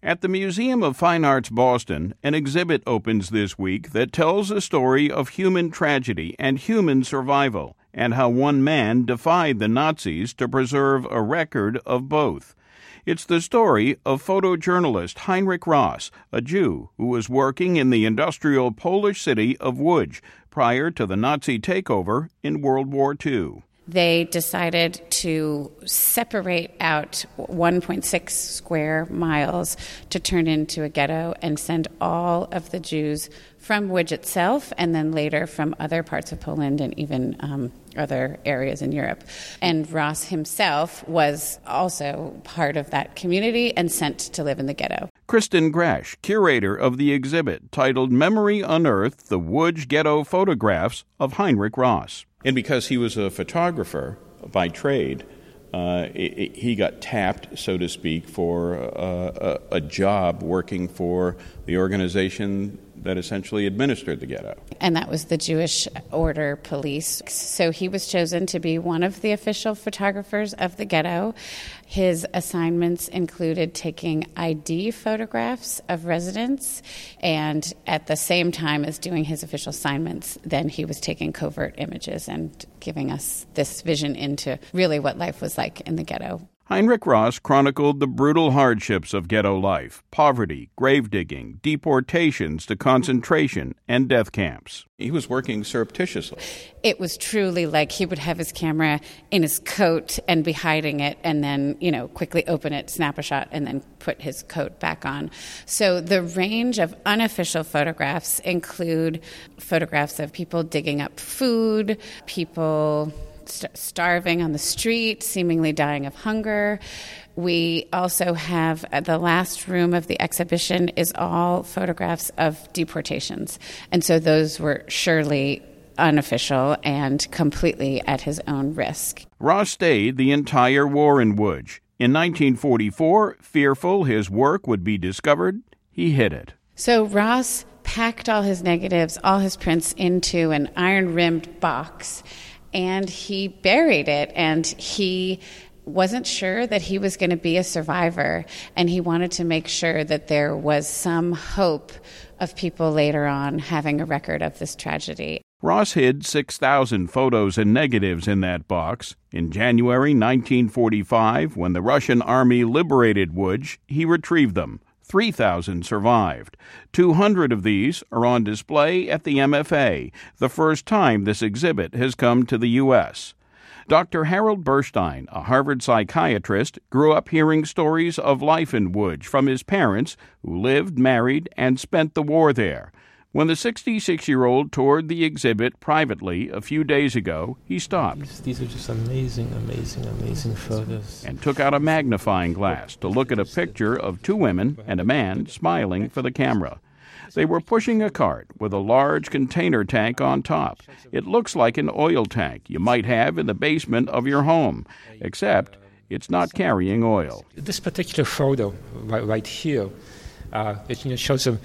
At the Museum of Fine Arts Boston, an exhibit opens this week that tells a story of human tragedy and human survival, and how one man defied the Nazis to preserve a record of both. It's the story of photojournalist Heinrich Ross, a Jew who was working in the industrial Polish city of Łódź prior to the Nazi takeover in World War II. They decided to separate out 1.6 square miles to turn into a ghetto and send all of the Jews from Łódź itself and then later from other parts of Poland and even other areas in Europe. And Ross himself was also part of that community and sent to live in the ghetto. Kristen Grash, curator of the exhibit titled Memory Unearthed, the Łódź Ghetto Photographs of Heinrich Ross. And because he was a photographer by trade, he got tapped, so to speak, for a job working for the organization that essentially administered the ghetto. And that was the Jewish Order Police. So he was chosen to be one of the official photographers of the ghetto. His assignments included taking ID photographs of residents, and at the same time as doing his official assignments, then he was taking covert images and giving us this vision into really what life was like in the ghetto. Heinrich Ross chronicled the brutal hardships of ghetto life, poverty, grave digging, deportations to concentration, and death camps. He was working surreptitiously. It was truly like he would have his camera in his coat and be hiding it and then, quickly open it, snap a shot, and then put his coat back on. So the range of unofficial photographs include photographs of people digging up food, people starving on the street, seemingly dying of hunger. We also have the last room of the exhibition is all photographs of deportations. And so those were surely unofficial and completely at his own risk. Ross stayed the entire war in Łódź. In 1944, fearful his work would be discovered, he hid it. So Ross packed all his negatives, all his prints into an iron-rimmed box, and he buried it, and he wasn't sure that he was going to be a survivor, and he wanted to make sure that there was some hope of people later on having a record of this tragedy. Ross hid 6,000 photos and negatives in that box. In January 1945, when the Russian army liberated Łódź, he retrieved them. 3,000 survived. 200 of these are on display at the MFA, the first time this exhibit has come to the U.S. Dr. Harold Burstein, a Harvard psychiatrist, grew up hearing stories of life in Łódź from his parents, who lived, married, and spent the war there. When the 66-year-old toured the exhibit privately a few days ago, he stopped. These are just amazing photos. And took out a magnifying glass to look at a picture of two women and a man smiling for the camera. They were pushing a cart with a large container tank on top. It looks like an oil tank you might have in the basement of your home, except it's not carrying oil. This particular photo right here, it shows them,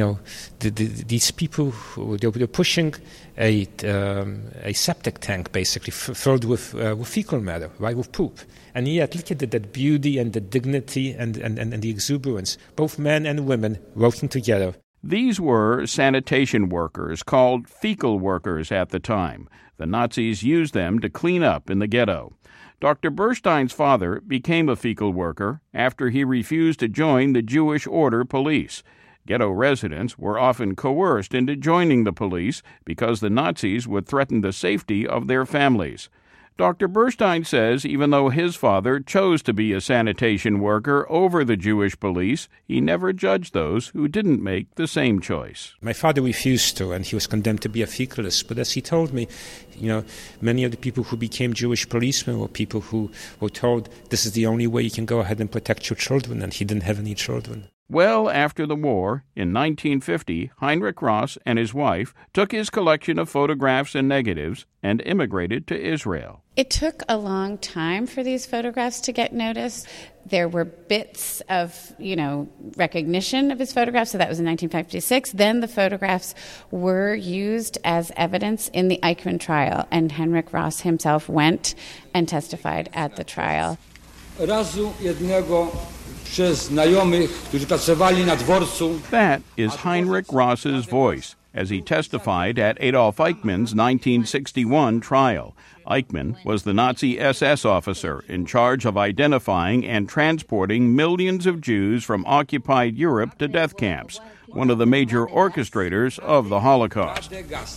these people they're pushing a septic tank basically filled with fecal matter, right, with poop. And yet, look at that beauty and the dignity and the exuberance. Both men and women working together. These were sanitation workers called fecal workers at the time. The Nazis used them to clean up in the ghetto. Dr. Burstein's father became a fecal worker after he refused to join the Jewish Order Police. Ghetto residents were often coerced into joining the police because the Nazis would threaten the safety of their families. Dr. Burstein says even though his father chose to be a sanitation worker over the Jewish police, he never judged those who didn't make the same choice. My father refused to, and he was condemned to be a fecalist. But as he told me, many of the people who became Jewish policemen were people who were told this is the only way you can go ahead and protect your children, and he didn't have any children. Well, after the war, in 1950, Heinrich Ross and his wife took his collection of photographs and negatives and immigrated to Israel. It took a long time for these photographs to get noticed. There were bits of, recognition of his photographs, so that was in 1956. Then the photographs were used as evidence in the Eichmann trial, and Heinrich Ross himself went and testified at the trial. Razu jednego przez znajomych, którzy pracowali na dworcu. That is Heinrich Ross's voice as he testified at Adolf Eichmann's 1961 trial. Eichmann was the Nazi SS officer in charge of identifying and transporting millions of Jews from occupied Europe to death camps, one of the major orchestrators of the Holocaust.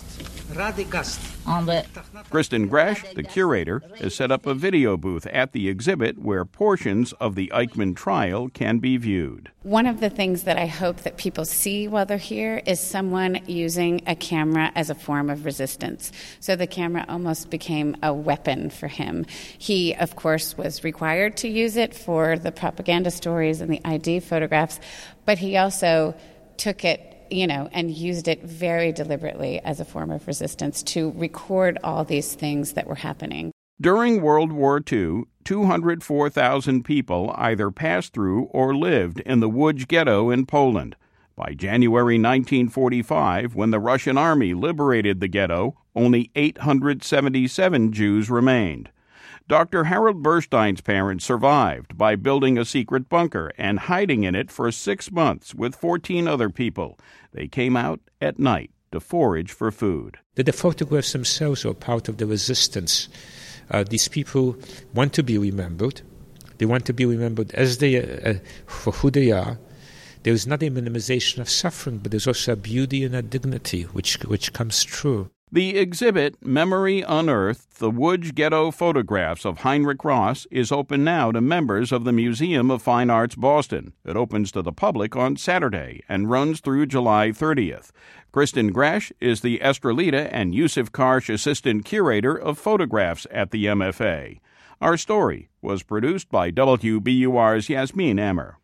Kristen Grash, the curator, has set up a video booth at the exhibit where portions of the Eichmann trial can be viewed. One of the things that I hope that people see while they're here is someone using a camera as a form of resistance. So the camera almost became a weapon for him. He, of course, was required to use it for the propaganda stories and the ID photographs, but he also took it and used it very deliberately as a form of resistance to record all these things that were happening. During World War II, 204,000 people either passed through or lived in the Łódź ghetto in Poland. By January 1945, when the Russian army liberated the ghetto, only 877 Jews remained. Dr. Harold Burstein's parents survived by building a secret bunker and hiding in it for 6 months with 14 other people. They came out at night to forage for food. The photographs themselves are part of the resistance. These people want to be remembered. They want to be remembered as they for who they are. There is not a minimization of suffering, but there's also a beauty and a dignity which comes true. The exhibit, Memory Unearthed, the Łódź Ghetto Photographs of Heinrich Ross, is open now to members of the Museum of Fine Arts Boston. It opens to the public on Saturday and runs through July 30th. Kristen Grash is the Estrelita and Yusuf Karsh Assistant Curator of Photographs at the MFA. Our story was produced by WBUR's Yasmin Emmer.